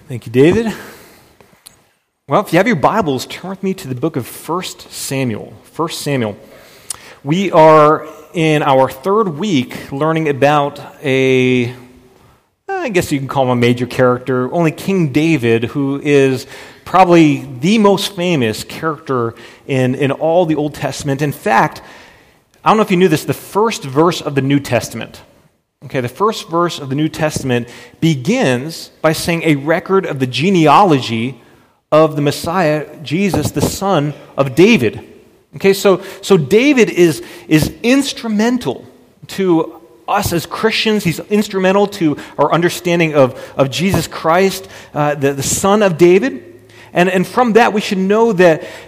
Thank you, David. Well, if you have your Bibles, turn with me to the book of 1 Samuel. 1 Samuel. We are in our third week learning about I guess you can call him a major character, only King David, who is probably the most famous character in all the Old Testament. In fact, I don't know if you knew this, the first verse of the New Testament. Okay, the first verse of the New Testament begins by saying a record of the genealogy of the Messiah, Jesus, the son of David. Okay, so David is instrumental to us as Christians. He's instrumental to our understanding of Jesus Christ, the son of David. And from that, we should know that